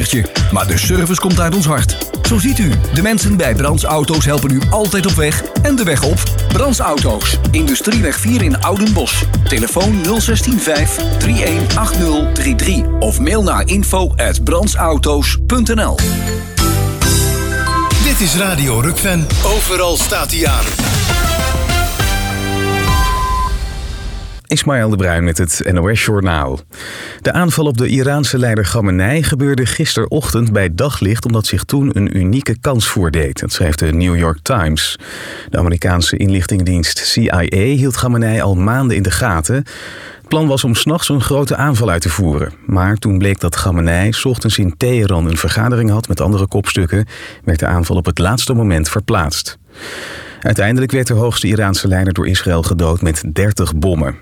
uurtje, maar de service komt uit ons hart. Zo ziet u, de mensen bij Brands Auto's helpen u altijd op weg en de weg op. Brands Auto's, Industrieweg 4 in Oudenbosch. Telefoon 0615 318033 of mail naar info@brandsauto's.nl. Dit is Radio Rukven. Overal staat hij aan. Ismaël de Bruin met het NOS-journaal. De aanval op de Iraanse leider Khamenei gebeurde gisterochtend bij daglicht omdat zich toen een unieke kans voordeed. Dat schrijft de New York Times. De Amerikaanse inlichtingendienst CIA hield Khamenei al maanden in de gaten. Het plan was om 's nachts een grote aanval uit te voeren. Maar toen bleek dat Khamenei 's ochtends in Teheran een vergadering had met andere kopstukken, werd de aanval op het laatste moment verplaatst. Uiteindelijk werd de hoogste Iraanse leider door Israël gedood met 30 bommen.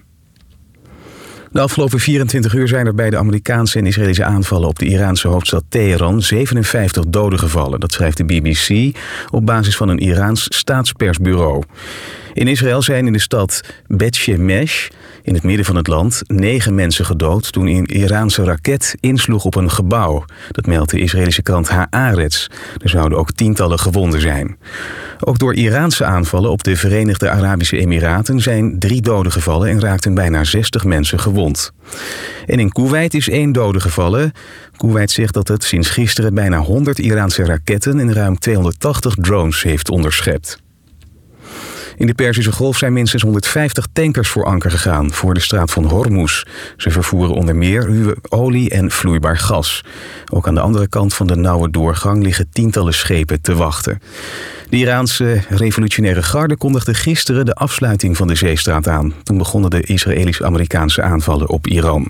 De afgelopen 24 uur zijn er bij de Amerikaanse en Israëlische aanvallen op de Iraanse hoofdstad Teheran 57 doden gevallen. Dat schrijft de BBC op basis van een Iraans staatspersbureau. In Israël zijn in de stad Bet Shemesh, in het midden van het land, 9 mensen gedood toen een Iraanse raket insloeg op een gebouw. Dat meldt de Israëlische krant Haaretz. Er zouden ook tientallen gewonden zijn. Ook door Iraanse aanvallen op de Verenigde Arabische Emiraten zijn 3 doden gevallen en raakten bijna 60 mensen gewond. En in Koeweit is 1 dode gevallen. Koeweit zegt dat het sinds gisteren bijna 100 Iraanse raketten en ruim 280 drones heeft onderschept. In de Perzische Golf zijn minstens 150 tankers voor anker gegaan voor de straat van Hormuz. Ze vervoeren onder meer ruwe olie en vloeibaar gas. Ook aan de andere kant van de nauwe doorgang liggen tientallen schepen te wachten. De Iraanse revolutionaire garde kondigde gisteren de afsluiting van de zeestraat aan. Toen begonnen de Israëlisch-Amerikaanse aanvallen op Iran.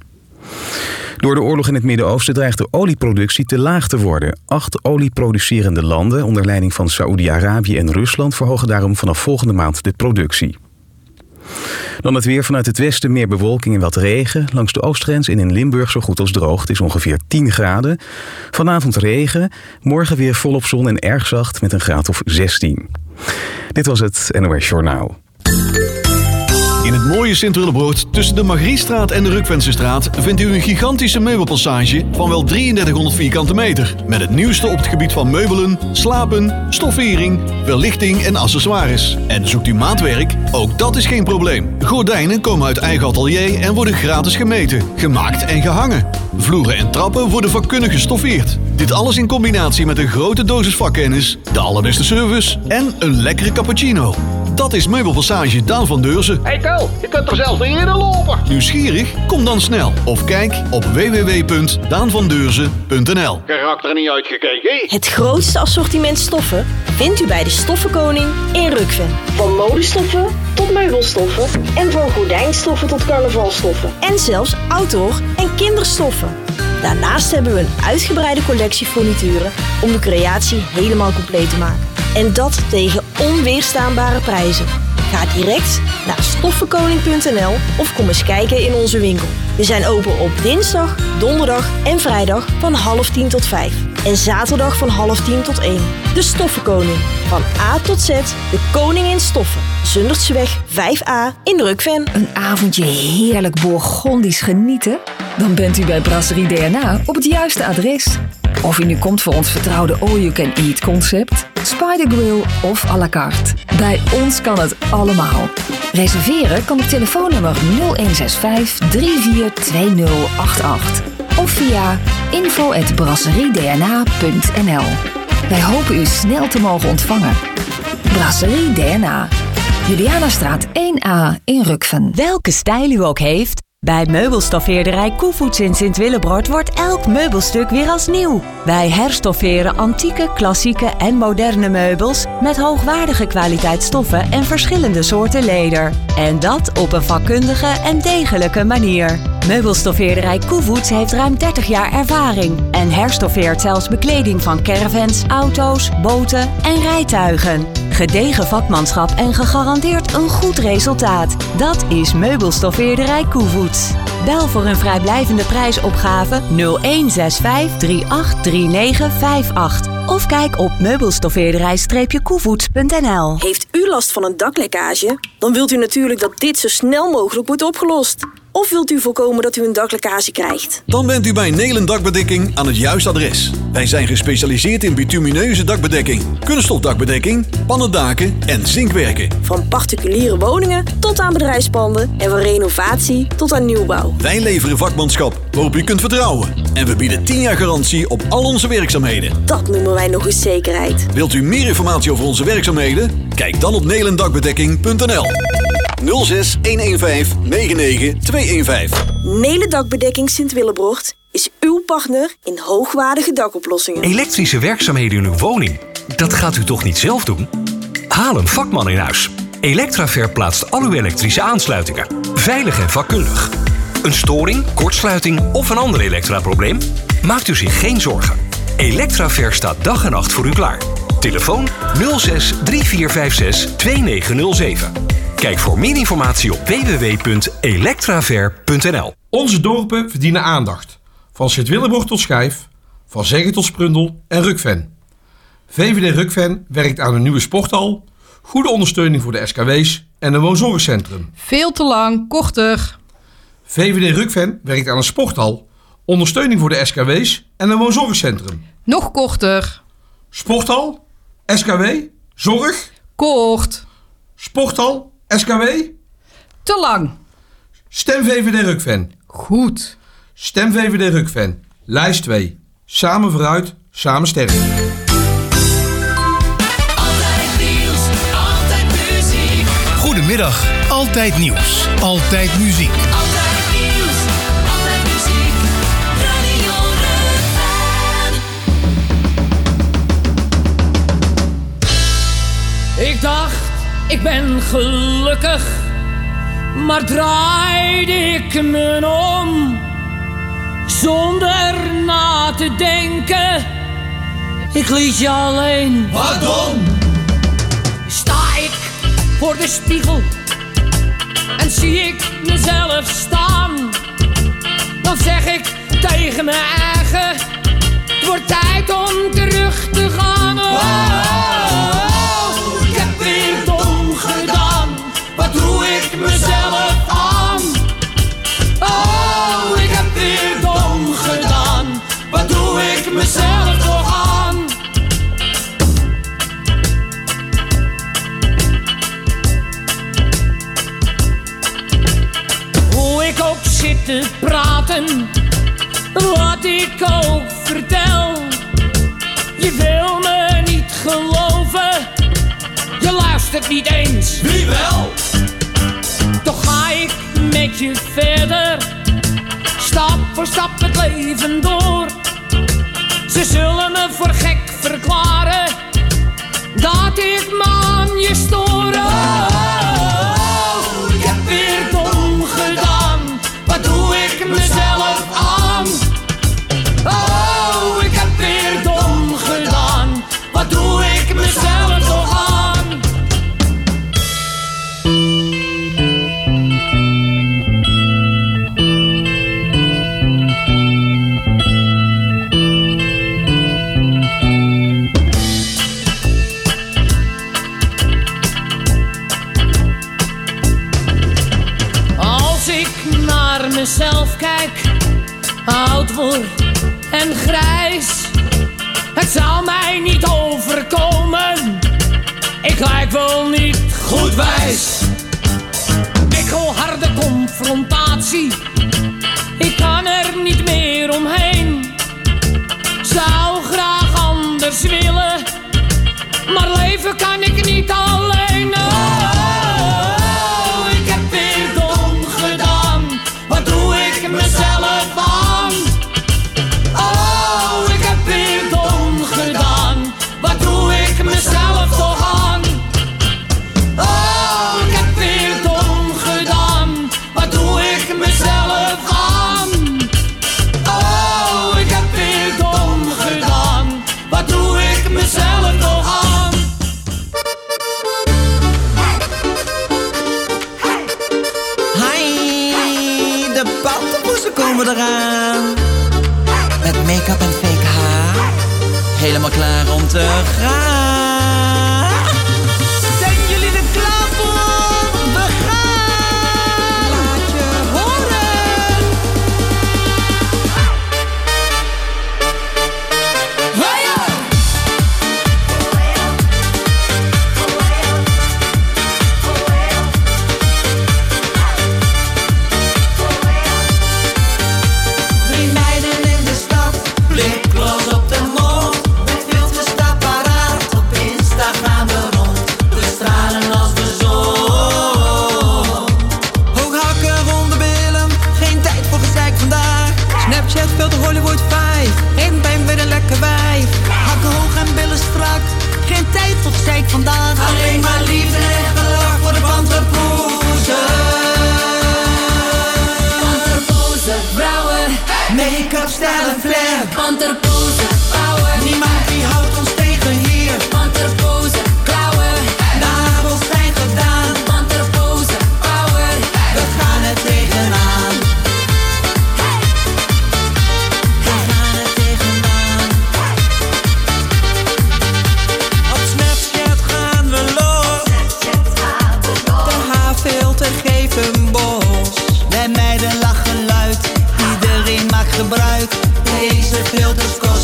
Door de oorlog in het Midden-Oosten dreigt de olieproductie te laag te worden. 8 olieproducerende landen onder leiding van Saoedi-Arabië en Rusland verhogen daarom vanaf volgende maand de productie. Dan het weer: vanuit het westen meer bewolking en wat regen. Langs de oostgrens en in Limburg zo goed als droog. Het is ongeveer 10 graden. Vanavond regen. Morgen weer volop zon en erg zacht met een graad of 16. Dit was het NOS Journaal. In het mooie Sint-Willebroord tussen de Margriestraat en de Rukvensestraat vindt u een gigantische meubelpassage van wel 3300 vierkante meter. Met het nieuwste op het gebied van meubelen, slapen, stoffering, verlichting en accessoires. En zoekt u maatwerk? Ook dat is geen probleem. Gordijnen komen uit eigen atelier en worden gratis gemeten, gemaakt en gehangen. Vloeren en trappen worden vakkundig gestoffeerd. Dit alles in combinatie met een grote dosis vakkennis, de allerbeste service en een lekkere cappuccino. Dat is Meubelpassage Daan van Deurzen. Hey Tel, je kunt er zelfs niet in lopen. Nieuwsgierig? Kom dan snel of kijk op www.daanvandeurzen.nl. Karakter niet uitgekeken. Het grootste assortiment stoffen vindt u bij de Stoffenkoning in Rukven. Van modestoffen tot meubelstoffen en van gordijnstoffen tot carnavalstoffen. En zelfs outdoor en kinderstoffen. Daarnaast hebben we een uitgebreide collectie furnituren om de creatie helemaal compleet te maken. En dat tegen onweerstaanbare prijzen. Ga direct naar stoffenkoning.nl of kom eens kijken in onze winkel. We zijn open op dinsdag, donderdag en vrijdag van 9:30 tot 5. En zaterdag van 9:30 tot 1. De Stoffenkoning. Van A tot Z, de koning in stoffen. Zundertseweg 5A in Rukven. Een avondje heerlijk Bourgondisch genieten? Dan bent u bij Brasserie DNA op het juiste adres. Of u nu komt voor ons vertrouwde all-you-can-eat concept, Spider Grill of à la carte. Bij ons kan het allemaal. Reserveren kan op telefoonnummer 0165 342088 of via info@brasseriedna.nl. Wij hopen u snel te mogen ontvangen. Brasserie DNA. Julianastraat 1A in Rukven. Welke stijl u ook heeft, bij meubelstoffeerderij Koevoets in Sint-Willebroord wordt elk meubelstuk weer als nieuw. Wij herstofferen antieke, klassieke en moderne meubels met hoogwaardige kwaliteit stoffen en verschillende soorten leder. En dat op een vakkundige en degelijke manier. Meubelstoffeerderij Koevoets heeft ruim 30 jaar ervaring en herstoffeert zelfs bekleding van caravans, auto's, boten en rijtuigen. Gedegen vakmanschap en gegarandeerd een goed resultaat. Dat is Meubelstoffeerderij Koevoets. Bel voor een vrijblijvende prijsopgave 0165 383958 of kijk op meubelstoffeerderij-koevoets.nl. Heeft u last van een daklekkage? Dan wilt u natuurlijk dat dit zo snel mogelijk wordt opgelost. Of wilt u voorkomen dat u een daklekkage krijgt? Dan bent u bij Nelen Dakbedekking aan het juiste adres. Wij zijn gespecialiseerd in bitumineuze dakbedekking, kunststofdakbedekking, pannendaken en zinkwerken. Van particuliere woningen tot aan bedrijfspanden en van renovatie tot aan nieuwbouw. Wij leveren vakmanschap waarop u kunt vertrouwen. En we bieden 10 jaar garantie op al onze werkzaamheden. Dat noemen wij nog eens zekerheid. Wilt u meer informatie over onze werkzaamheden? Kijk dan op nelendakbedekking.nl 06 115 99 215. Nelen Dakbedekking Sint-Willebrocht is uw partner in hoogwaardige dakoplossingen. Elektrische werkzaamheden in uw woning, dat gaat u toch niet zelf doen? Haal een vakman in huis. Electraver plaatst al uw elektrische aansluitingen. Veilig en vakkundig. Een storing, kortsluiting of een ander elektraprobleem? Maakt u zich geen zorgen. Electraver staat dag en nacht voor u klaar. Telefoon 06 3456 2907. Kijk voor meer informatie op www.electraver.nl. Onze dorpen verdienen aandacht. Van Sint-Willebrocht tot Schijf, van Zeggen tot Sprundel en Rukven. VVD Rukven werkt aan een nieuwe sporthal, goede ondersteuning voor de SKW's en een woonzorgcentrum. Veel te lang, korter. VVD Rukven werkt aan een sporthal, ondersteuning voor de SKW's en een woonzorgcentrum. Nog korter. Sporthal, SKW, zorg. Kort. Sporthal, SKW. Te lang. Stem VVD Rukven. Goed. Stem VVD Rukven. Lijst 2. Samen vooruit, samen sterk. Altijd nieuws, altijd muziek. Goedemiddag, altijd nieuws, altijd muziek. Altijd nieuws, altijd muziek. Radio Rukven. Ik dacht, ik ben gelukkig, maar draaide ik me om, zonder na te denken, ik liet je alleen. Waarom? Sta ik voor de spiegel en zie ik mezelf staan, dan zeg ik tegen me eigen, het wordt tijd om terug te gaan. Ik heb weer dom gedaan, wat doe ik mezelf aan? Oh, ik heb weer dom gedaan, wat doe ik mezelf toch aan? Hoe ik ook zit te praten, wat ik ook vertel, je wil me niet geloven, je luistert niet eens. Wie wel? Toch ga ik met je verder, stap voor stap het leven door. Ze zullen me voor gek verklaren, dat ik me aan je stoor. Oh, ik heb weer dom gedaan, wat doe ik mezelf aan? Oh, ik heb weer dom gedaan, wat doe ik mezelf toch aan? Als ik naar mezelf kijk, oud word en grijs, het zou mij niet overkomen, ik lijk wel niet goed wijs. Bikkelharde confrontatie, ik kan er niet meer omheen. Zou graag anders willen, maar leven kan ik niet alleen. Oh, ik heb weer dom gedaan, wat doe ik mezelf aan? Oh, ik heb weer dom gedaan, wat doe ik mezelf toch aan? Oh, ik heb weer dom gedaan, wat doe ik mezelf aan? Oh, ik heb weer dom gedaan, wat doe ik mezelf toch aan? Hi, de panterpoesen komen eraan. Met make-up en fake haar. Helemaal klaar om te gaan. Zijn jullie er klaar voor? We gaan! Laat je horen!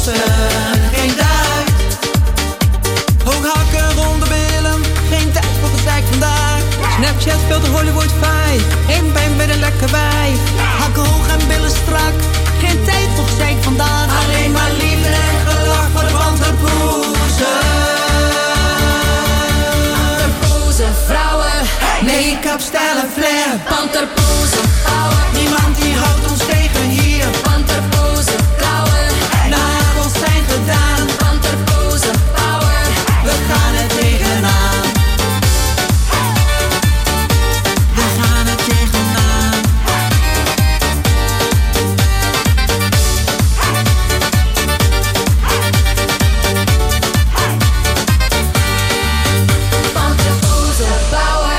bossen, geen tijd. Hooghakken rond de billen, geen tijd voor gezeik vandaag. Snapchat speelt de Hollywood 5, geen pijn bij de lekker wijf. Hakken hoog en billen strak, geen tijd voor gezeik vandaag. Alleen maar liefde en gelach voor de panterpoezen. Panterpoezen, vrouwen, make-up, stijl en flair. Panterpoezen, vrouwen, niemand die houdt ons tegen hier. Panterpoezen, vrouwen, nagels zijn gedaan. Panterpoezen, vrouwen, we gaan er tegenaan. We gaan er tegenaan. Panterpoezen, vrouwen.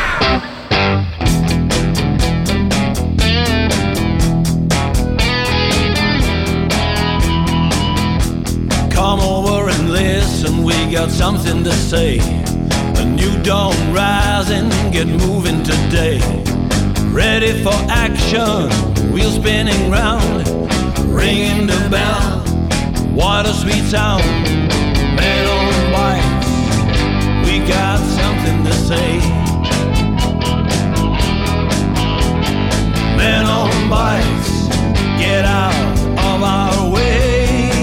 Come over and listen, we got something to say. A new dawn rising, get moving today. Ready for action, wheels spinning round, ringing the bell. What a sweet sound, men on bikes, we got something to say. Men on bikes, get out of our way.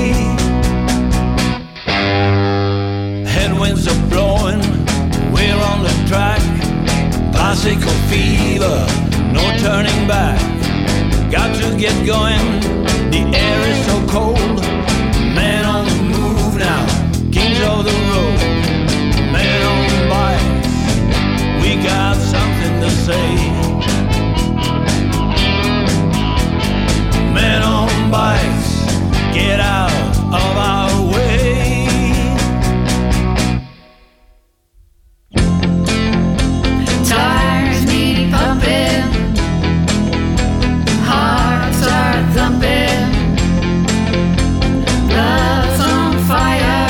Headwinds are blowing, we're on the track. Bicycle fever, no turning back. Got to get going, the air is so cold. Man on the move now, kings of the road. Man on bikes, we got something to say. Men on bikes, get out of our way. Tires need pumping, hearts are thumping, love's on fire.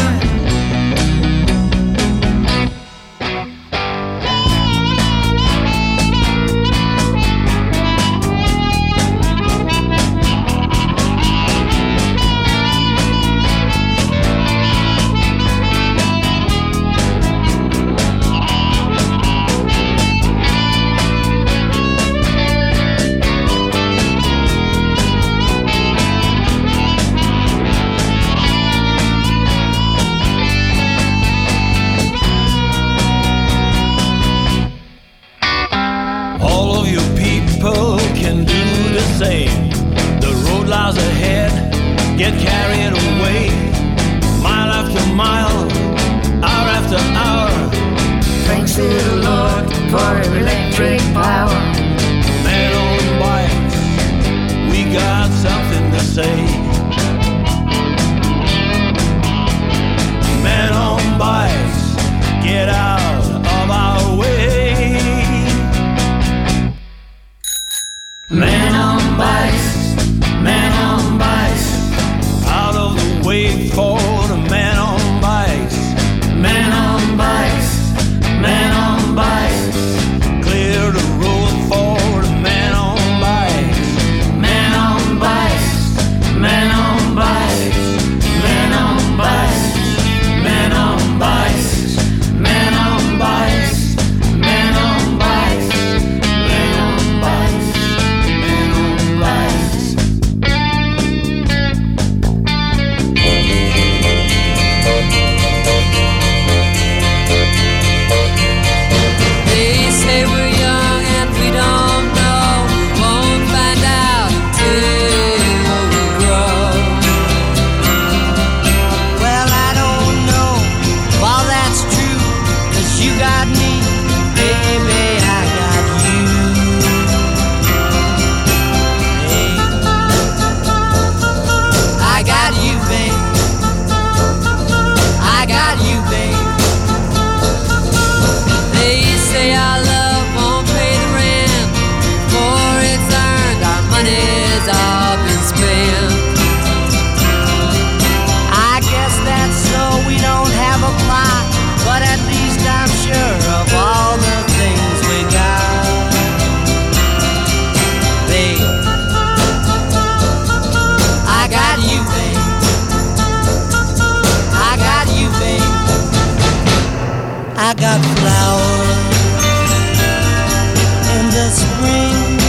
All of you people can do the same. The road lies ahead, get carried away. Mile after mile, hour after hour. Thanks to the Lord for electric power. Men on bikes, we got something to say. Men on bikes, get out of our way. Men on bikes, out of the way for the man on bikes. men on bikes, men on bikes, Clear the road for the man on bikes. men on bikes, men got flowers in the spring.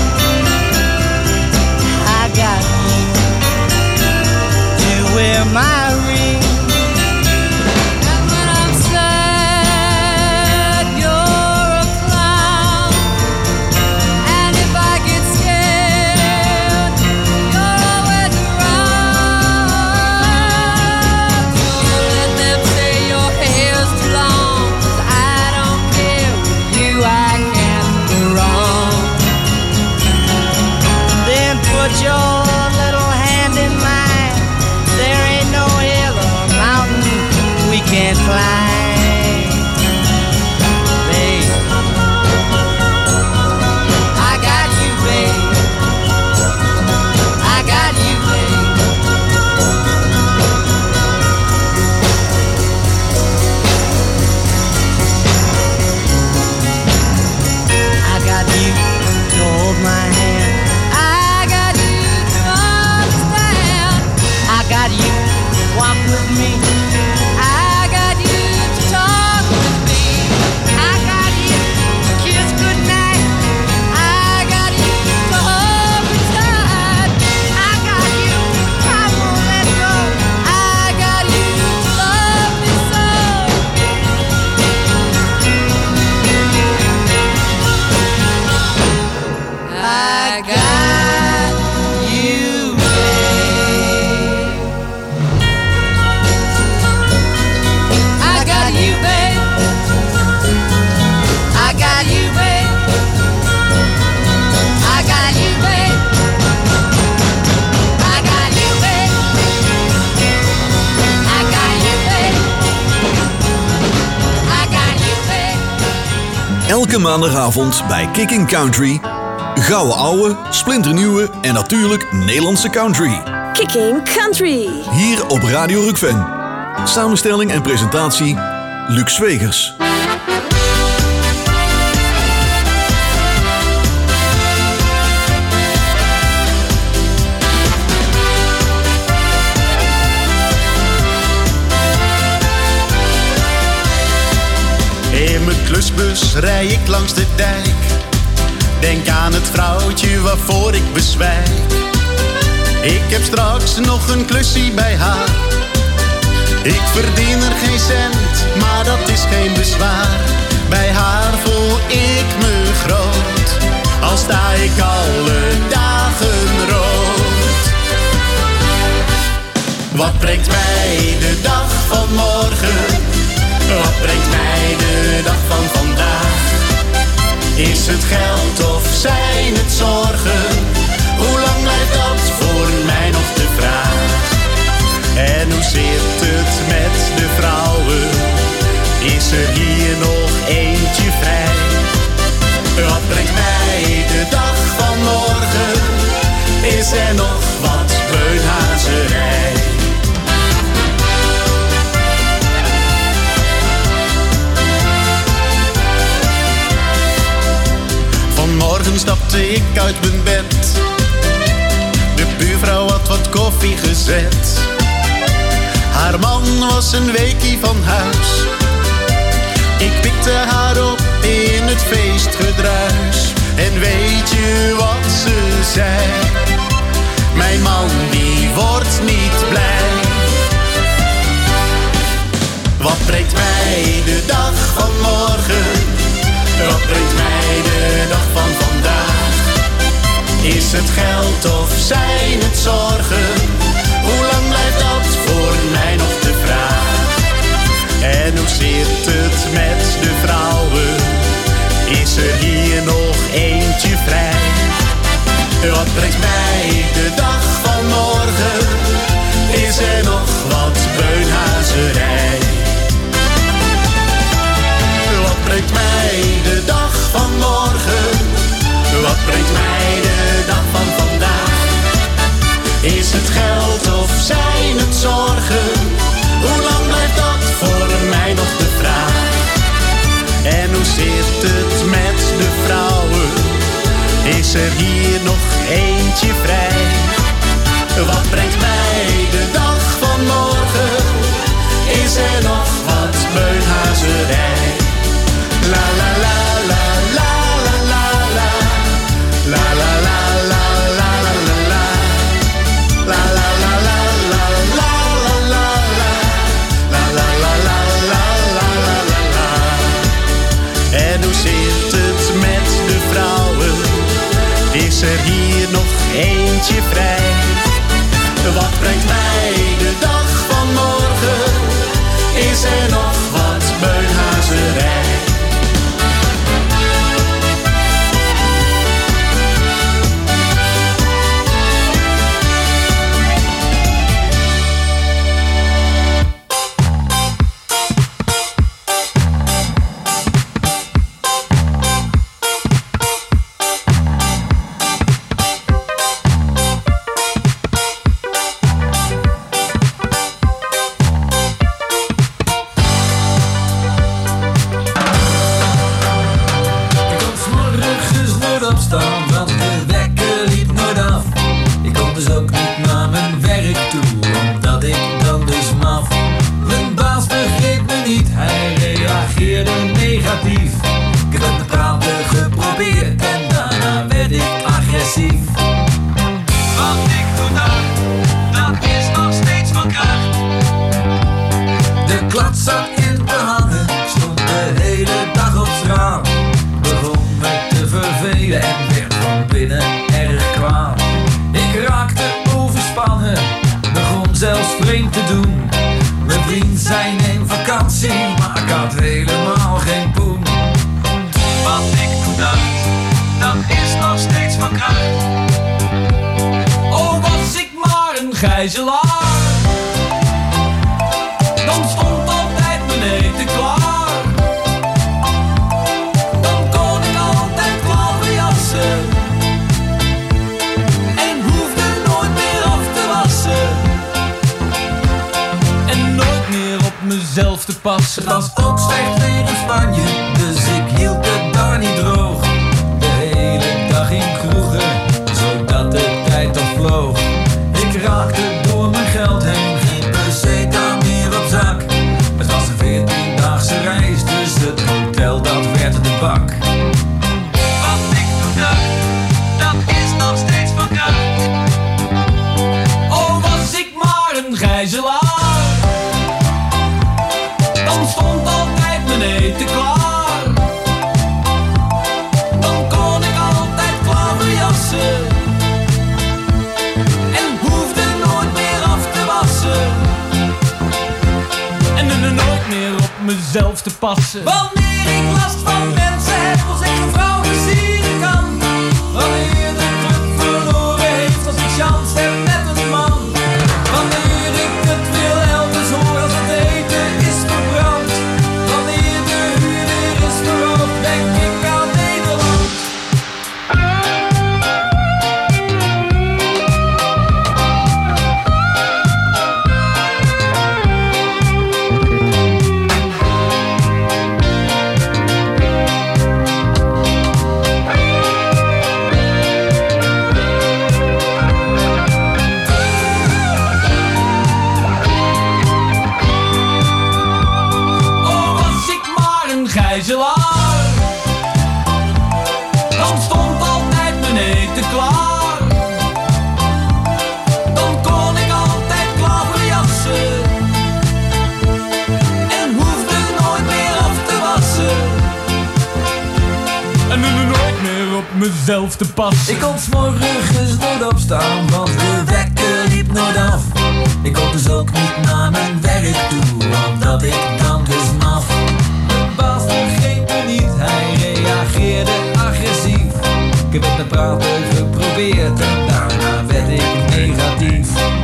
I got you to wear my ring. And when I'm sad, you're a clown. And if I get scared, you're always around. So let them say your hair's too long, 'cause I don't care. With you I can't go wrong. Then put your little hand in mine. There ain't no hill or mountain we can't climb. Babe, I got you, babe. I got you, babe. I got you to hold my hand. I got you to understand. I got you to walk with me. I got you to talk with me. I got you to kiss goodnight. I got you to hold me tight. I got you, I won't let go. I got you to love me so. I got you, babe. I got you, babe. I got you, babe. I got you, babe. I got you, babe. I got you, babe. I got you, babe. Elke maandagavond bij Kicking Country. Gouden ouwe, splinternieuwe en natuurlijk Nederlandse country. Kicking Country. Hier op Radio Rukven. Samenstelling en presentatie Luc Zwegers. In mijn klusbus rij ik langs de dijk. Denk aan het vrouwtje waarvoor ik bezwijk. Ik heb straks nog een klusje bij haar. Ik verdien er geen cent, maar dat is geen bezwaar. Bij haar voel ik me groot, al sta ik alle dagen rood. Wat brengt mij de dag van morgen? Wat brengt mij de dag van vandaag? Is het geld of zijn het zorgen? Hoe lang blijft dat voor mij nog de vraag? En hoe zit het met de vrouwen? Is er hier nog eentje vrij? Wat brengt mij de dag van morgen? Is er nog wat beunhazerij? Vanmorgen stapte ik uit mijn bed. De buurvrouw had wat koffie gezet. Haar man was een weekie van huis. Ik pikte haar op in het feestgedruis. En weet je wat ze zei? Mijn man die wordt niet blij. Wat brengt mij de dag van morgen? Wat brengt mij de dag van vandaag? Is het geld of zijn het zorgen? Hoe lang blijft dat voor mij nog de vraag? En hoe zit het met de vrouwen? Is er hier nog eentje vrij? Wat brengt mij de dag van morgen? Is er nog wat beunhazerij? Wat brengt mij de dag van morgen? Wat brengt mij de dag van vandaag? Is het geld of zijn het zorgen? Hoe lang blijft dat voor mij nog de vraag? En hoe zit het met de vrouwen? Is er hier nog eentje vrij? Wat brengt mij de dag van morgen? Is er nog wat beunhazerij? dat zat in te hangen. Ik stond de hele dag op straat. Begon me te vervelen en werd van binnen erg kwaad. Ik raakte overspannen, begon zelfs vreemd te doen. Mijn vriend zei neem vakantie, maar ik had helemaal geen poen. Wat ik toen dacht, dat is nog steeds van kracht. Oh, was ik maar een gijzelaar, dan stond altijd mijn eten klaar. Dan kon ik altijd klaverjassen en hoefde nooit meer af te wassen. En nooit meer op mezelf te passen. Het was ook slecht weer in Spanje, dus ik hield het daar niet droog. De hele dag in kroegen, zodat de tijd al vloog. Ik raakte door mijn geld heen, geen peseta meer op zak. Het was een 14-daagse reis, dus het hotel dat werd de bak. Wat ik toen dacht, dat is nog steeds van kracht. Oh, was ik maar een gijzelaar, dan stond altijd mijn eten klaar. Dan kon ik altijd klaverjassen en hoefde nooit meer af te wassen. En er nooit meer op mezelf te passen. Wanneer ik last van mensen heb, als ik een vrouw versieren kan. Wanneer de club verloren heeft, als ik chance heb met een man. Wanneer ik het wil elders hoor, als het eten is verbrand. Wanneer de huur weer is verhoogd, denk ik aan Nederland. Gijzelaar, dan stond altijd mijn eten klaar. Dan kon ik altijd klaverjassen en hoefde nooit meer af te wassen. En er nooit meer op mezelf te passen. Ik kon 's morgens nooit opstaan, want de wekker liep nooit af. Ik kon dus ook niet naar mijn werk toe, omdat ik dan dus maf. Mijn baas begreep me niet, hij reageerde agressief. Ik heb het met praten geprobeerd en daarna werd ik negatief.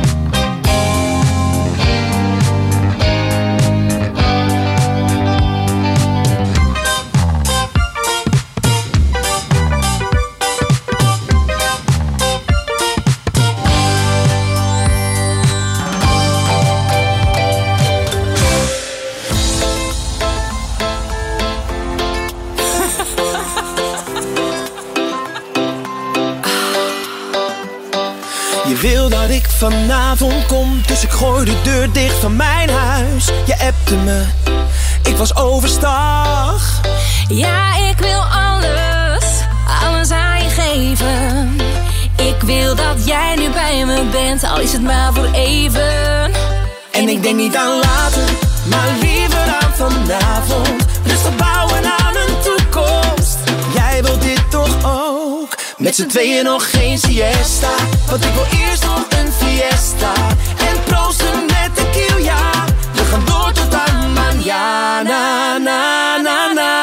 Je wil dat ik vanavond kom, dus ik gooi de deur dicht van mijn huis. Je appte me, ik was overstag. Ja, ik wil alles aan je geven. Ik wil dat jij nu bij me bent, al is het maar voor even. En ik denk niet aan later, maar liever aan vanavond. Rustig bouwen aan een toekomst. Jij wilt dit toch ook? Met z'n tweeën nog geen siesta, want ik wil eerst nog een fiesta. En proosten met tequila, we gaan door tot aan mañana, na, na, na.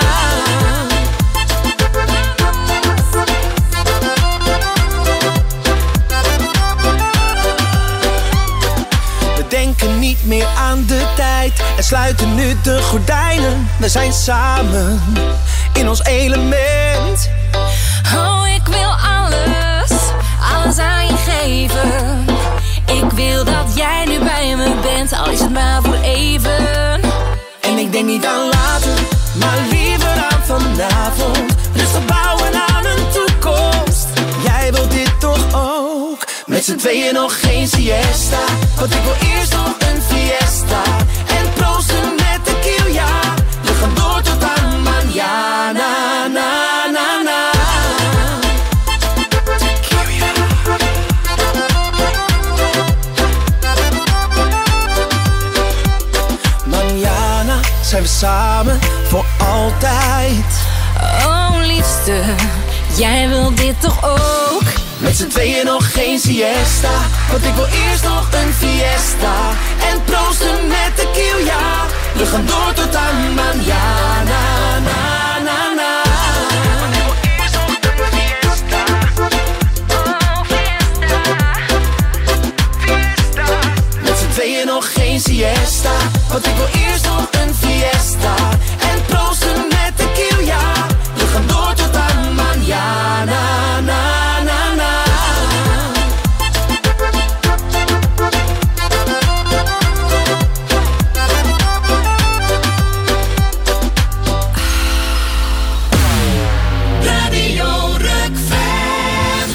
We denken niet meer aan de tijd en sluiten nu de gordijnen. We zijn samen in ons element. Oh, ik wil alles aan je geven. Ik wil dat jij nu bij me bent, al is het maar voor even. En ik denk niet aan later, maar liever aan vanavond. Rustig bouwen aan een toekomst. Jij wilt dit toch ook? Met z'n tweeën nog geen siesta, want ik wil eerst nog een fiesta. En proosten met tequila, we gaan door tot aan mañana, na, na, na. Mañana. zijn we samen voor altijd. Oh liefste, jij wil dit toch ook? Met z'n tweeën nog geen siesta, want ik wil eerst nog een fiesta. En proosten met tequila, we gaan door tot aan mañana, na na na. Met z'n tweeën nog geen siesta, want ik wil eerst nog een fiesta. En proosten met tequila, we gaan door tot aan mañana, na na na. Radio Rukven.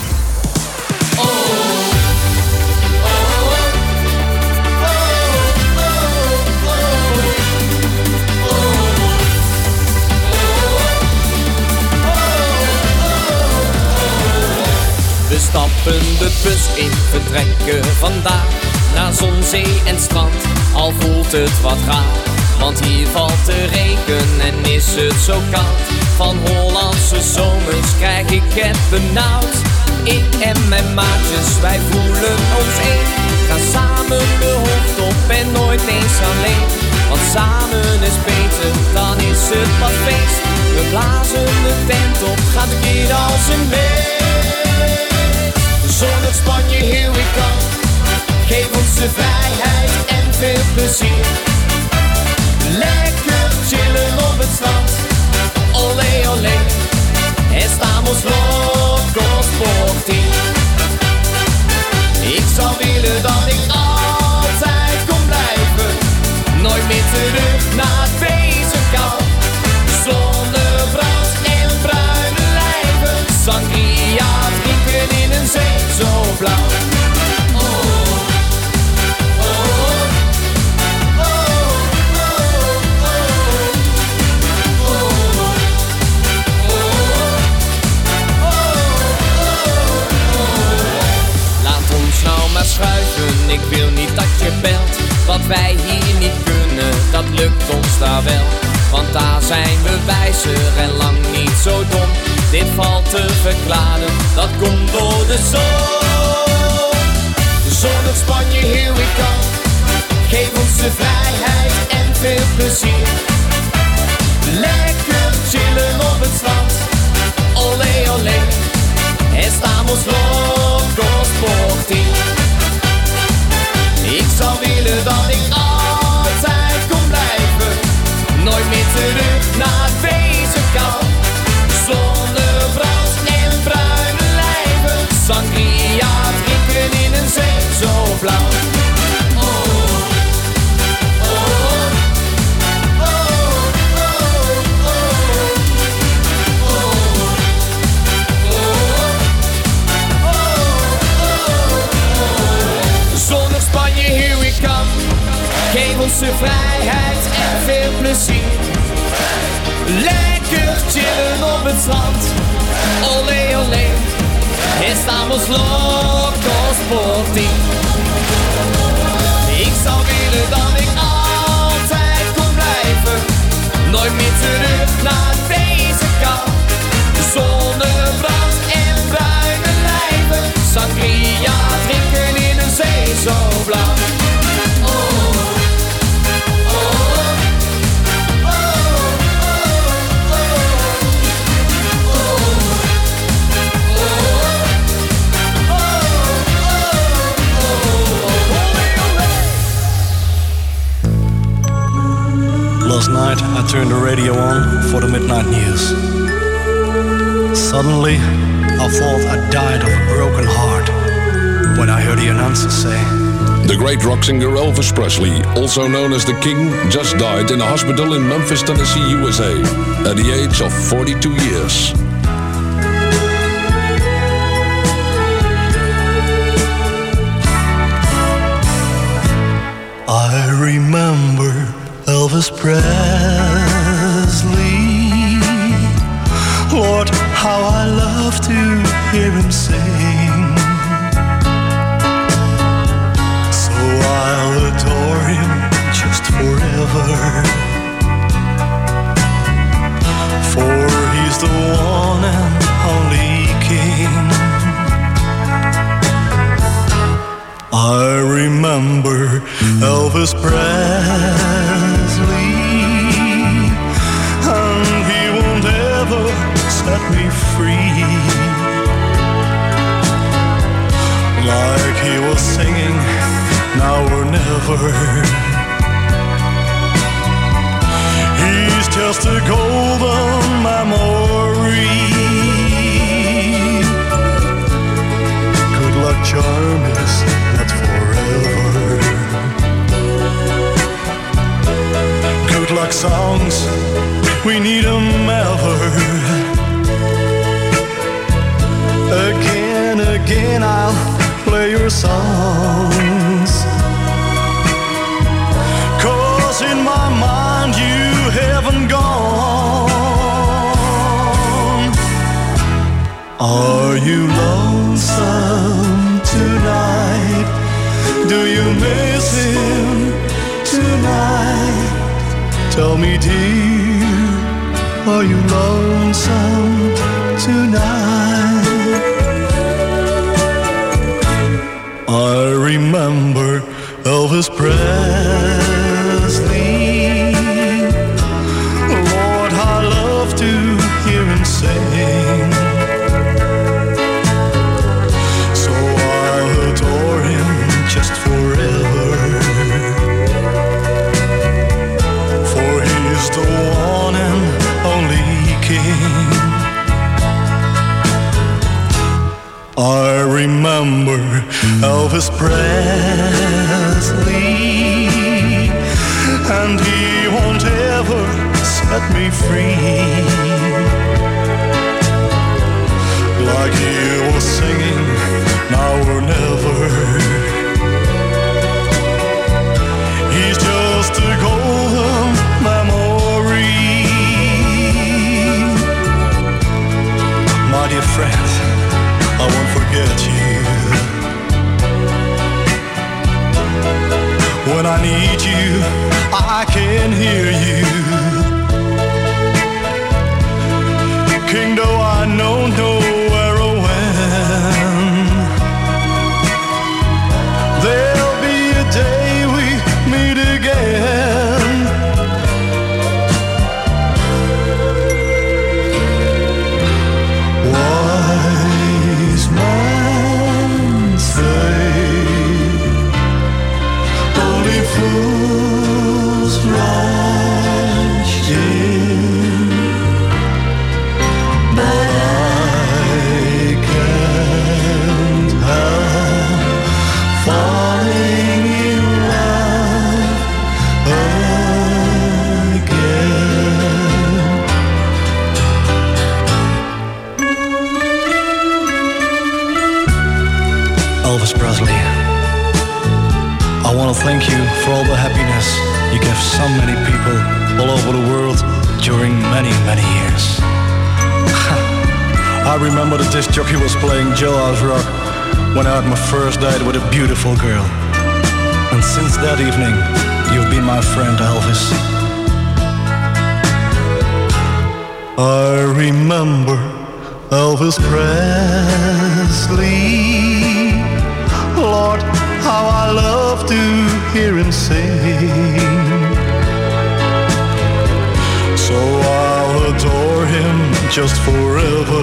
We stappen de bus in, vertrekken vandaag naar zon, zee en strand. Al voelt het wat raar, want hier valt de regen en is het zo koud. Van Hollandse zomers krijg ik het benauwd. Ik en mijn maatjes, wij voelen ons één. Gaan samen de hoofd op en nooit eens alleen. Want samen is beter, dan is het wat feest. We blazen de tent op, gaat de keer als een mee. Zonnig Spanje, here we come. Geef ons de vrijheid en veel plezier. Lekker chillen op het strand. Olé, olé. Estamos locos por ti. Ik zou willen dat ik altijd kon blijven. Nooit meer terug naar deze kou. Zonnebrand en bruine lijven. Sangria drinken in een zee zo blauw. Schuiven. Ik wil niet dat je belt. Wat wij hier niet kunnen, dat lukt ons daar wel. Want daar zijn we wijzer en lang niet zo dom. Dit valt te verklaren, dat komt door de zon. Zonnig Spanje, here we come. Geef ons de vrijheid en veel plezier. Lekker chillen op het strand. Olé, olé. Estamos locos por ti. Ik zou willen dat ik altijd kon blijven. Nooit meer terug naar deze kou. Zonnebrand en bruine lijven. Sangria drinken in een zee zo blauw. Geef ons de vrijheid en veel plezier. Lekker chillen op het strand. Olé, olé. Estamos locos por ti. Ik zou willen dat ik altijd kon blijven. Nooit meer terug naar deze kou. Zonnebrand en bruine lijven. Sangria drinken in een zee zo blauw. Last night I turned the radio on for the midnight news. Suddenly I thought I died of a broken heart when I heard the announcer say, The great rock singer Elvis Presley, also known as the King, just died in a hospital in Memphis, Tennessee, USA, at the age of 42 years. I remember Elvis Presley. Lord, how I love to hear him sing. So I'll adore him just forever. just a golden memory. Good luck charm is not forever. Good luck songs, we need them ever. Again I'll play your songs, 'cause in my mind you haven't gone. Are you lonesome tonight? Do you miss him tonight? Tell me dear, are you lonesome tonight? I remember Elvis Presley. Lord, I love to hear him sing. So I'll adore him just forever. For he's the one and only King. I remember Elvis Presley, and he won't ever set me free. Like he was singing, now or never. He's just a golden memory. My dear friend, I won't forget you. When I need you, I can hear you. King, though I know nowhere or when, there'll be a day we meet again. Wise men say only fools rush in, but I can't help falling in love again. Elvis Presley, I want to thank you for all the happiness you gave so many people all over the world during many, many years. I remember the disc jockey was playing Jailhouse Rock when I had my first date with a beautiful girl. And since that evening, you've been my friend, Elvis. I remember Elvis Presley. Lord, how I love to hear him sing. So I'll adore him just forever.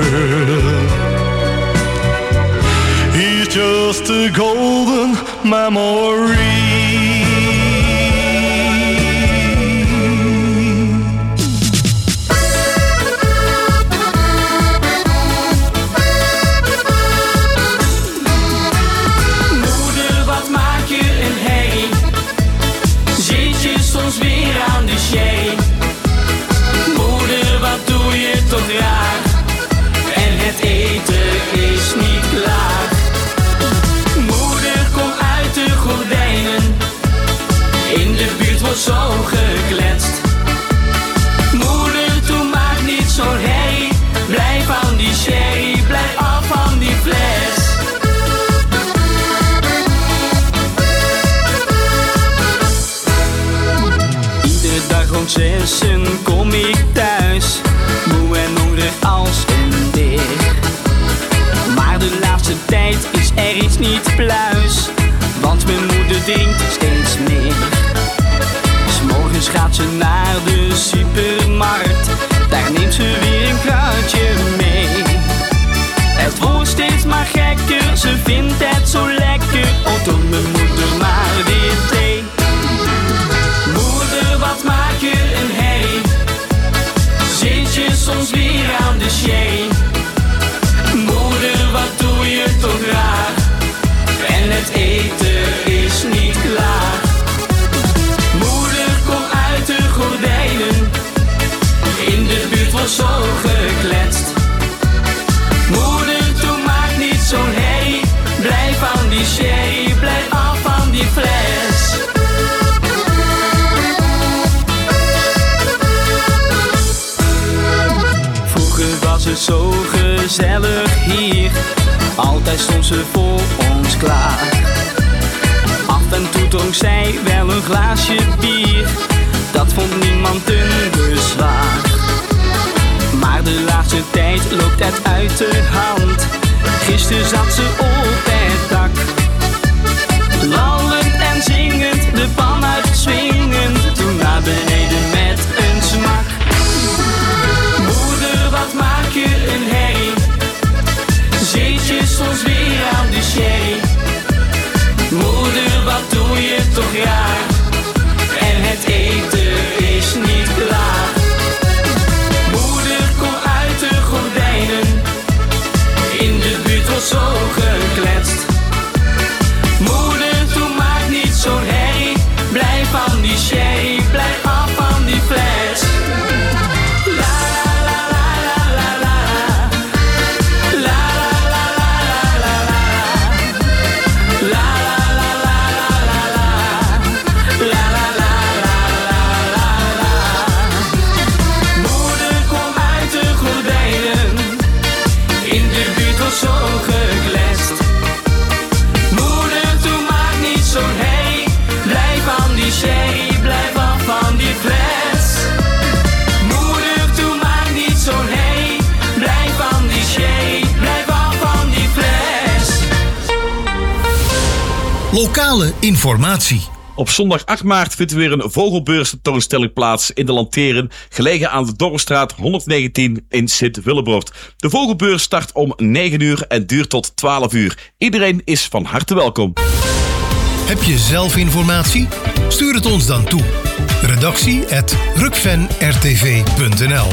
He's just a golden memory. Soms weer aan de zee. Moeder, wat doe je toch raar? En het eten is niet klaar. Moeder, kom uit de gordijnen. In de buurt wordt zo gekletst. Moeder, doe maak niet zo'n herrie. Blijf aan die sherry, blijf af van die fles. Rond 6 kom ik thuis, moe en hongerig als een beer. Maar de laatste tijd is er iets niet pluis, want mijn moeder drinkt steeds meer. 'S morgens gaat ze naar de supermarkt, daar neemt ze weer een kruidje mee. Het wordt steeds maar gekker, ze vindt het zo lekker, oh doe mijn moeder maar weer thee. Moeder, wat maak je een herrie? nog zo gekletst. Moeder, toen maak niet zo'n herrie. Blijf van die sherry, blijf af van die fles. Vroeger was het zo gezellig hier. Altijd stond ze voor ons klaar. Af en toe dronk zij wel een glaasje bier. Dat vond niemand een bezwaar. Maar de laatste tijd loopt het uit de hand. Gisteren zat ze op het dak. Lallend en zingend, de pan uitswingend. Toen naar beneden met een smak. Moeder, wat maak je een herrie? Zit je soms weer aan de sherry? Moeder, wat doe je toch raar? En het eten is niet klaar. Moeder, kom uit de gordijnen. In de buurt was zo gekletst. Moeder, toen maak niet zo'n herrie. Blijf van die sherry, blijf af van die fles. La la la la la la la. La la la la la la la. La la la la la la la. La la la la la la la. Moeder, kom uit de gordijnen. In de buurt was zo gekletst. Moeder, toen maak niet zo'n herrie. Blijf van die sherry, blijf af van die fles. Moeder, toen maak niet zo'n herrie. Blijf van die sherry, blijf af van die fles. Lokale informatie. Op zondag 8 maart vindt er weer een vogelbeurstentoonstelling plaats in de Lanteren, gelegen aan de Dorpsstraat 119 in Sint-Willebroord. De vogelbeurs start om 9 uur en duurt tot 12 uur. Iedereen is van harte welkom. Heb je zelf informatie? Stuur het ons dan toe. redactie@rukfenrtv.nl.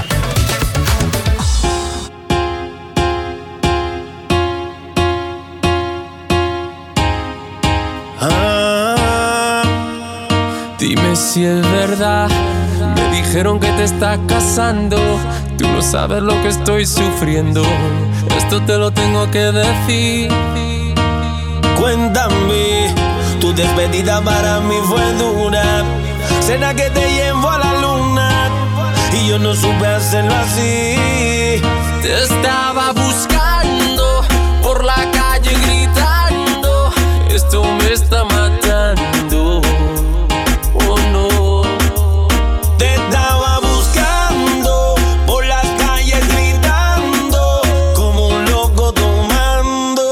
Dime si es verdad, me dijeron que te estás casando. Tú no sabes lo que estoy sufriendo. Esto te lo tengo que decir. Cuéntame, tu despedida para mí fue dura. Será que te llevo a la luna y yo no supe hacerlo así. Te estaba buscando por la calle gritando. Esto me está matando. Oh no. Te estaba buscando por las calles gritando como un loco tomando.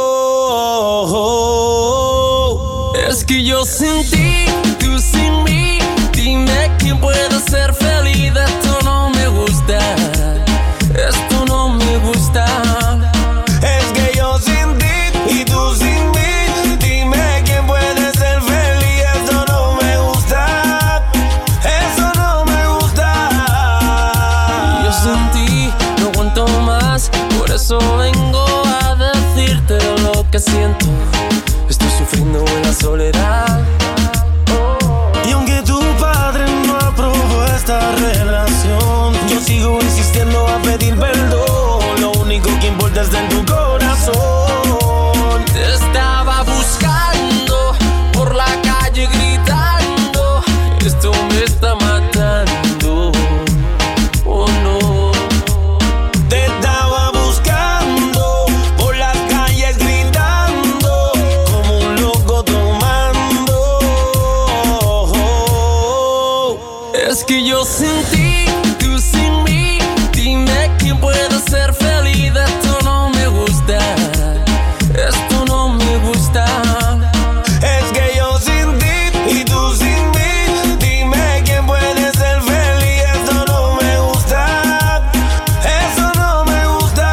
Es que yo sin ti, tú sin mí. Dime quién puede ser feliz. Esto no me gusta. Esto no me gusta. Es que yo sin ti y tú sin mí. Dime quién puede ser feliz. Esto no me gusta. Eso no me gusta. Yo sin ti no aguanto más. Por eso vengo a decirte lo que siento. Estoy sufriendo en la soledad. Y aunque tu padre no aprobó esta relación, yo sigo insistiendo a pedir perdón. Lo único que importa es en tu corazón. Te estaba buscando por la calle gritando. Esto me está matando. Oh no. Te estaba buscando por las calles gritando como un loco tomando. Es que yo sin ti, tú sin mí. Dime quién puede ser feliz. Esto no me gusta. Esto no me gusta. Es que yo sin ti y tú sin mí. Dime quién puede ser feliz. Esto no me gusta. Eso no me gusta.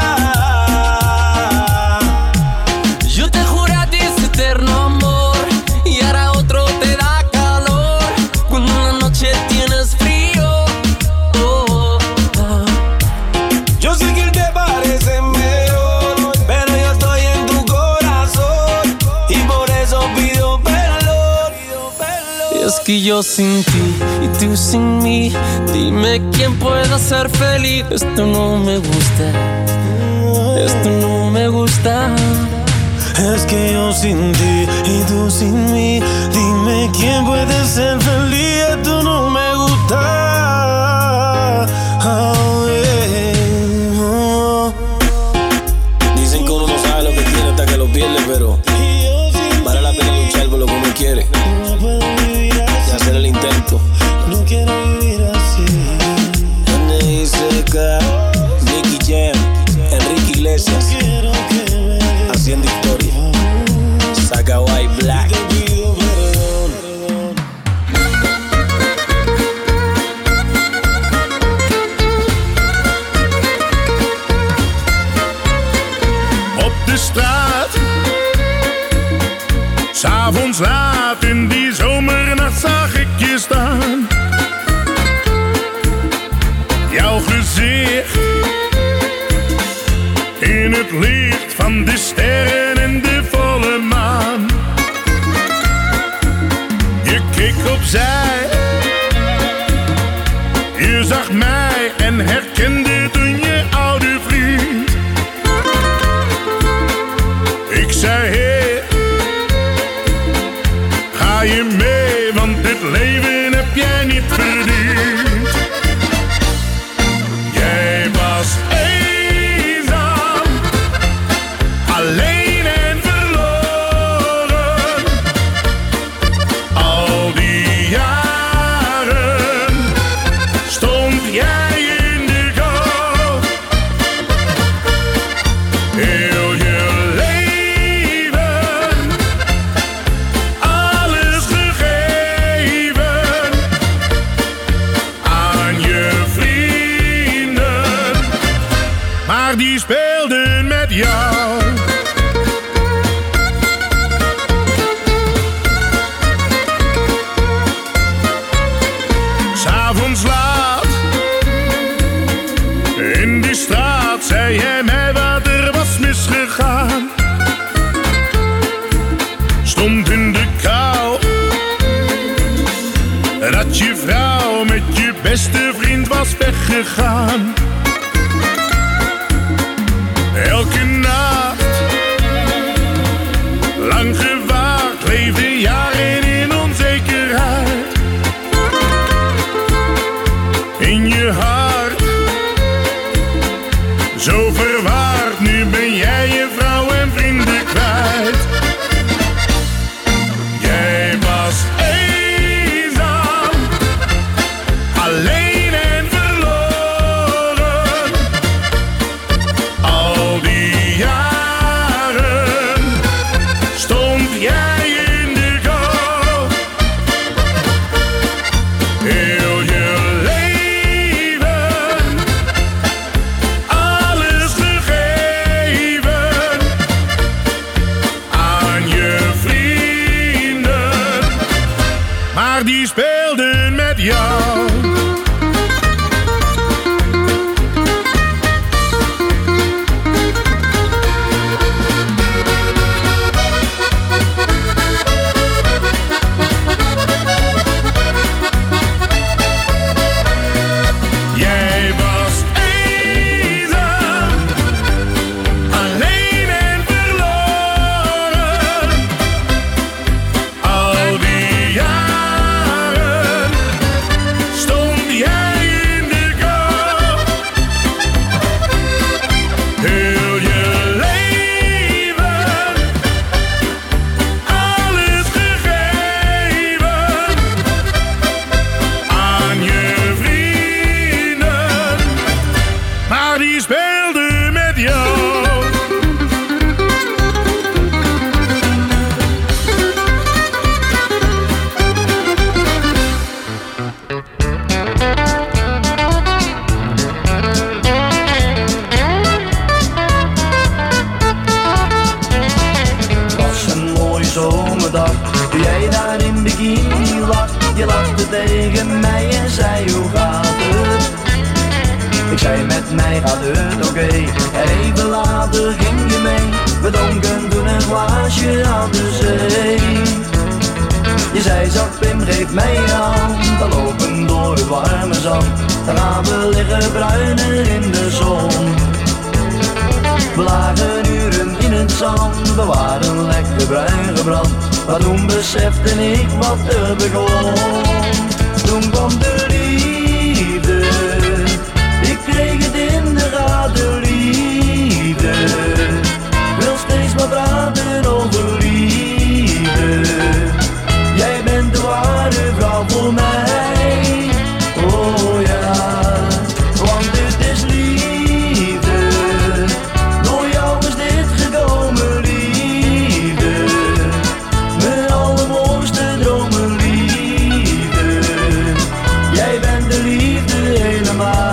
Yo te juro a ti ese eterno amor y ahora otro te da calor. Cuando en la noche tienes frío, yo sin ti y tú sin mí. Dime quién pueda ser feliz. Esto no me gusta, esto no me gusta. Es que yo sin ti y tú sin mí. Dime quién puede ser feliz. Esto no me gusta. Oh, yeah. Oh. Dicen que uno no sabe lo que tiene hasta que lo pierde, pero vale la pena luchar por lo que uno quiere y hacer el intento. No quiero vivir así. N.I.C.K, Nicky Jam, Enrique Iglesias, haciendo historia. Saca White Black. Op de straat, 's avonds laat in die zomernacht zag ik je staan. Jouw gezicht in het licht van de sterren en de volle maan. Je keek opzij, je zag mij en herkende toen je oude vriend. Ik zei hey, ga je mee, want dit leven heb jij niet verdiend. Jij was eenzaam, alleen en verloren. Al die jaren stond jij in de kou. Heel je leven, alles gegeven aan je vrienden, maar die speelden met jou. 'S avonds laat in die straat zei jij mij wat er was misgegaan. Stond in de kou dat je vrouw met je beste vriend was weggegaan. Elke nacht lang gewaakt, leefde jaren in onzekerheid. In je hart, zo verwaard, nu ben jij je vrouw en vrienden kwijt. Jij was eenzaam, alleen en verloren. Al die jaren stond jij in de kou. Heel je leven, alles gegeven aan je vrienden, maar die speelden met jou. Jij was eenzaam, alleen en verloren. Al die jaren stond jij in de kou. Heel je leven, alles gegeven aan je vrienden, maar die speelden met jou. Was een mooie zomerdag, toen jij daar in bikini lag. Je lachte tegen mij en zei hoe gaat het? Ik zei met mij gaat het oké. En even later ging je mee. We dronken toen een glaasje aan de zee. Je zei zacht Pim, geef mij je hand. Dan lopen door het warme zand. Dan gaan we liggen bruinen in de zon. We lagen uren in het zand. We waren lekker bruin gebrand. Maar toen besefte ik wat er begon. Toen kwam de liefde. Ik kreeg het in de gaten, liefde. Wil steeds maar praten over liefde. Jij bent de ware vrouw voor mij. Oh ja, want dit is liefde. Door jou is dit gekomen, liefde. Mijn allermooiste dromen, liefde. Jij bent de liefde helemaal.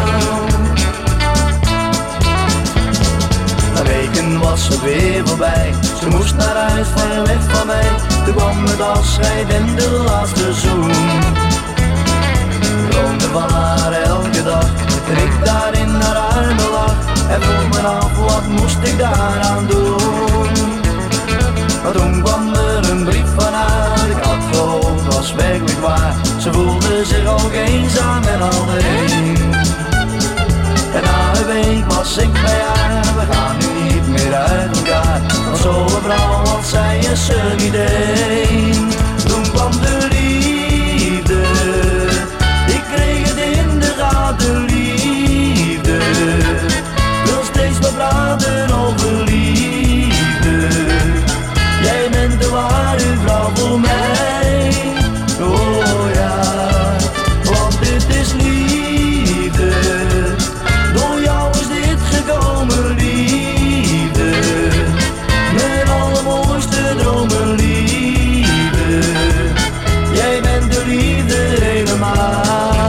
Na weken was het weer voorbij. Ze moest naar huis, ver weg van mij. Toen kwam het afscheid en de laatste zoen. Droomde van haar elke dag. En ik daar in haar armen lag. En vroeg me af, wat moest ik daaraan doen? Maar toen kwam er een brief van haar. Ik had gehoord, het was werkelijk waar. Ze voelde zich ook eenzaam en alleen. En na een week was ik bij haar. We gaan nu niet meer uit elkaar. Want zo'n vrouw als zij is er niet één. Toen kwam de liefde. Ik kreeg het in de gaten, liefde. Wil steeds maar praten over liefde. Jij bent de ware vrouw voor mij. Oh ja, want dit is liefde. Door jou is dit gekomen, liefde. Mijn allermooiste dromen, liefde. Jij bent de liefde helemaal.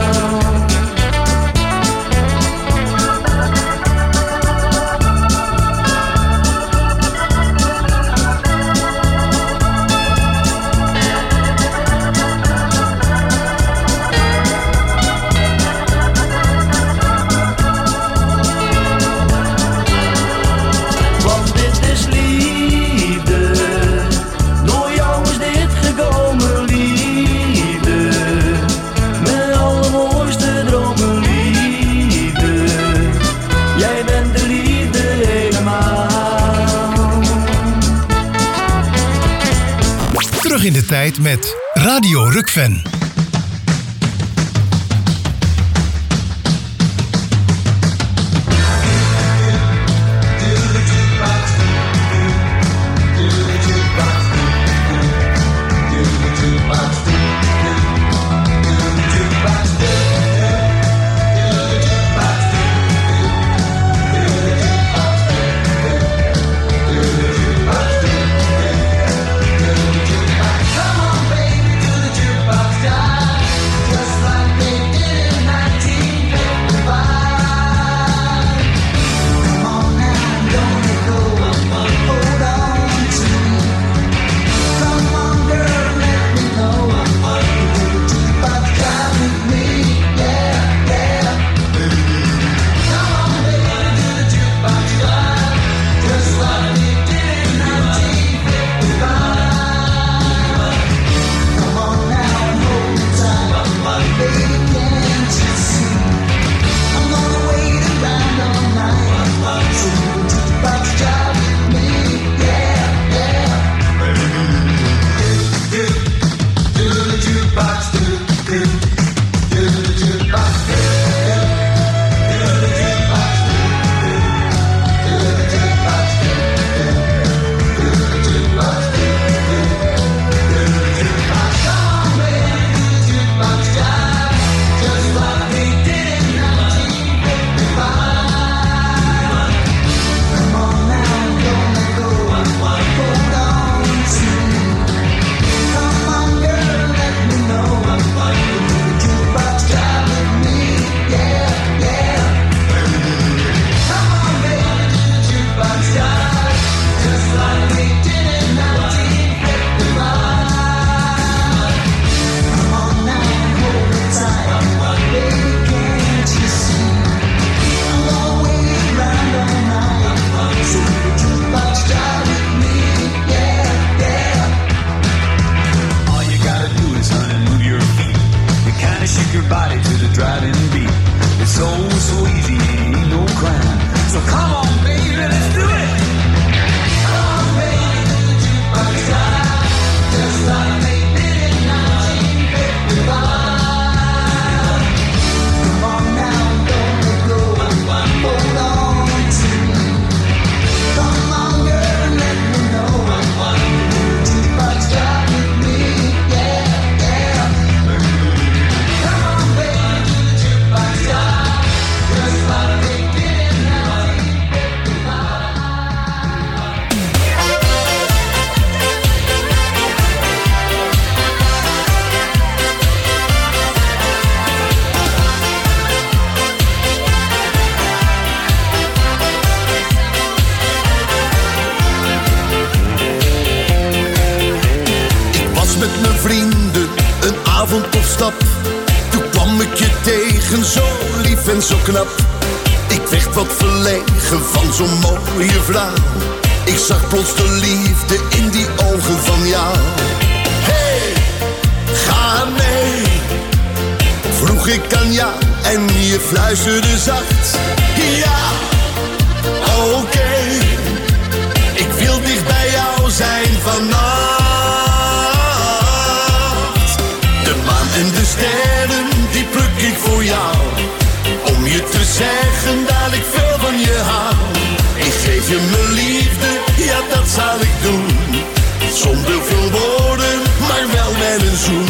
In de tijd met Radio Rukven. Come on, baby, do the jukebox. everybody to the driving beat. It's so easy, ain't no crime. So come on, baby, let's do it. Come on, baby, to the jukebox time. Just like they did in 1955. Come on now, don't let go. Hold on to me. Come on, girl, and let me know. Jukebox drive with me, yeah, yeah. Come on, baby, to the jukebox time. Just like they did in 1955. Ik was met mijn vrienden een avond op stap. Toen kwam ik je tegen, zo lief en zo knap. Ik werd wat verlegen van zo'n mooie vrouw. Ik zag plots de liefde in die ogen van jou. Hey, ga mee, vroeg ik aan jou en je fluisterde zacht. Ja, oké, ik wil dicht bij jou zijn vannacht. De maan en de sterren, die pluk ik voor jou. Om je te zeggen dat ik veel van je hou. Ik geef je mijn liefde, ja dat zal ik doen. Zonder veel woorden, maar wel met een zoen.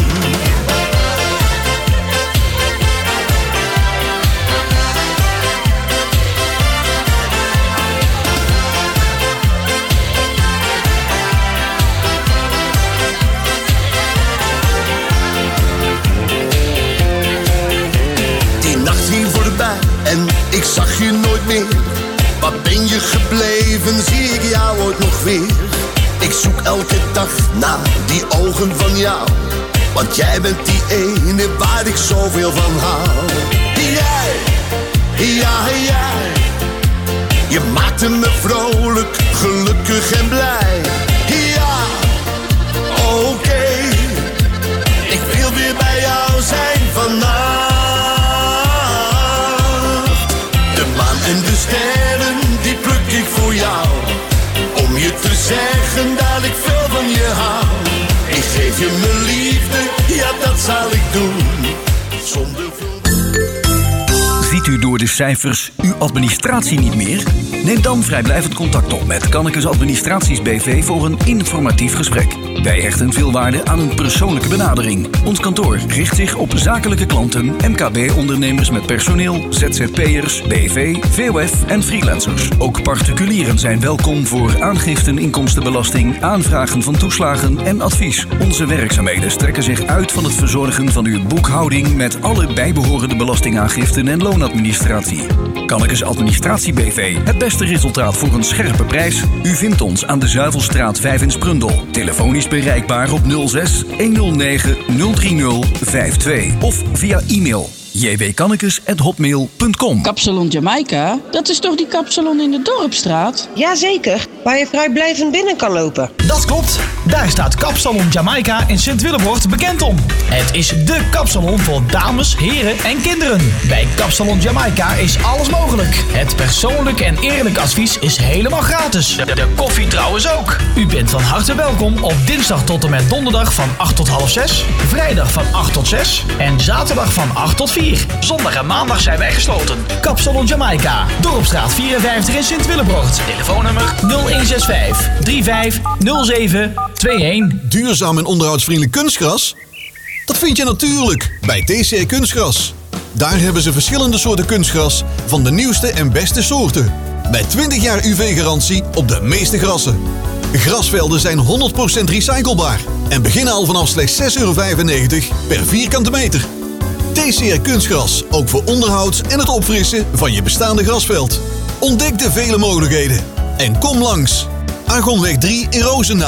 Die nacht ging voorbij en ik zag je nooit meer. Waar ben je gebleven, zie ik jou ooit nog weer? Ik zoek elke dag naar die ogen van jou. Want jij bent die ene waar ik zoveel van hou. Jij, ja jij. Je maakte me vrolijk, gelukkig en blij. Ja, oké. Ik wil weer bij jou zijn vannacht. De maan en de sterren, die pluk ik voor jou. Om je te zeggen dat ik veel van je hou. Ik geef je mijn liefde, ja dat zal ik doen. Zonder veel... Ziet u door de cijfers uw administratie niet meer? Neem dan vrijblijvend contact op met Kannekes Administraties BV voor een informatief gesprek. Wij hechten veel waarde aan een persoonlijke benadering. Ons kantoor richt zich op zakelijke klanten, MKB-ondernemers met personeel, ZZP'ers, BV, VOF en freelancers. Ook particulieren zijn welkom voor aangiften inkomstenbelasting, aanvragen van toeslagen en advies. Onze werkzaamheden strekken zich uit van het verzorgen van uw boekhouding met alle bijbehorende belastingaangiften en loonadministratie. Kannekes Administratie BV. Het beste resultaat voor een scherpe prijs. U vindt ons aan de Zuivelstraat 5 in Sprundel. Telefonisch bereikbaar op 06 109 030 52 of via e-mail jwkannekes@hotmail.com. Kapsalon Jamaica? Dat is toch die kapsalon in de Dorpstraat? Jazeker, waar je vrijblijvend binnen kan lopen. Dat klopt. Daar staat Kapsalon Jamaica in Sint-Willebroort bekend om. Het is dé kapsalon voor dames, heren en kinderen. Bij Kapsalon Jamaica is alles mogelijk. Het persoonlijk en eerlijk advies is helemaal gratis. De koffie trouwens ook. U bent van harte welkom op dinsdag tot en met donderdag van 8 tot half 6, vrijdag van 8 tot 6 en zaterdag van 8 tot 4. Zondag en maandag zijn wij gesloten. Kapsalon Jamaica, Dorpstraat 54 in Sint-Willebroort. Telefoonnummer 0165 3507 21. Duurzaam en onderhoudsvriendelijk kunstgras? Dat vind je natuurlijk bij TCR Kunstgras. Daar hebben ze verschillende soorten kunstgras van de nieuwste en beste soorten. Met 20 jaar UV-garantie op de meeste grassen. Grasvelden zijn 100% recyclebaar en beginnen al vanaf slechts €6,95 per vierkante meter. TCR Kunstgras, ook voor onderhoud en het opfrissen van je bestaande grasveld. Ontdek de vele mogelijkheden en kom langs. Argonweg 3 in Roosendaal.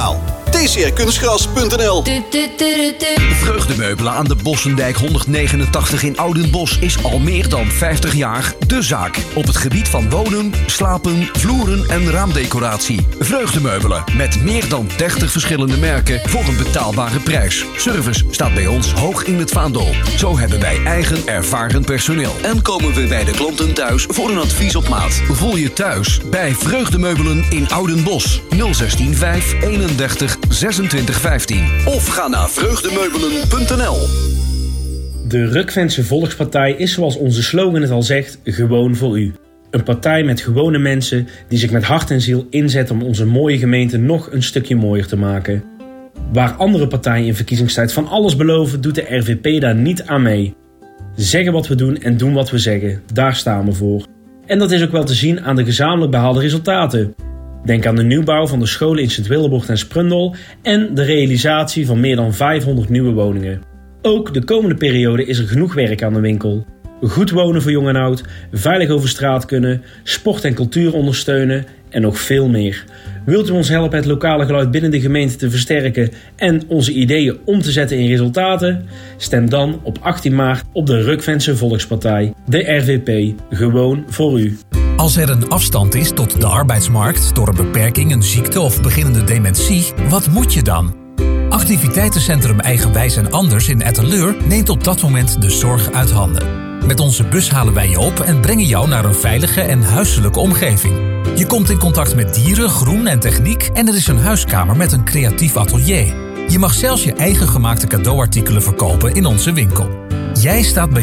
tcrkunstgras.nl. Vreugdemeubelen aan de Bossendijk 189 in Oudenbosch is al meer dan 50 jaar de zaak. Op het gebied van wonen, slapen, vloeren en raamdecoratie. Vreugdemeubelen met meer dan 30 verschillende merken voor een betaalbare prijs. Service staat bij ons hoog in het vaandel. Zo hebben wij eigen ervaren personeel. En komen we bij de klanten thuis voor een advies op maat. Voel je thuis bij Vreugdemeubelen in Oudenbosch. 016 5 31 26 15. Of ga naar vreugdemeubelen.nl. De Rukvense Volkspartij is, zoals onze slogan het al zegt, gewoon voor u. Een partij met gewone mensen die zich met hart en ziel inzetten om onze mooie gemeente nog een stukje mooier te maken. Waar andere partijen in verkiezingstijd van alles beloven, doet de RVP daar niet aan mee. Zeggen wat we doen en doen wat we zeggen, daar staan we voor. En dat is ook wel te zien aan de gezamenlijk behaalde resultaten. Denk aan de nieuwbouw van de scholen in Sint-Willebrocht en Sprundel en de realisatie van meer dan 500 nieuwe woningen. Ook de komende periode is er genoeg werk aan de winkel. Goed wonen voor jong en oud, veilig over straat kunnen, sport en cultuur ondersteunen en nog veel meer. Wilt u ons helpen het lokale geluid binnen de gemeente te versterken en onze ideeën om te zetten in resultaten? Stem dan op 18 maart op de Rukvense Volkspartij, de RVP, gewoon voor u. Als er een afstand is tot de arbeidsmarkt door een beperking, een ziekte of beginnende dementie, wat moet je dan? Activiteitencentrum Eigenwijs en Anders in Etteleur neemt op dat moment de zorg uit handen. Met onze bus halen wij je op en brengen jou naar een veilige en huiselijke omgeving. Je komt in contact met dieren, groen en techniek en er is een huiskamer met een creatief atelier. Je mag zelfs je eigen gemaakte cadeauartikelen verkopen in onze winkel. Jij staat bij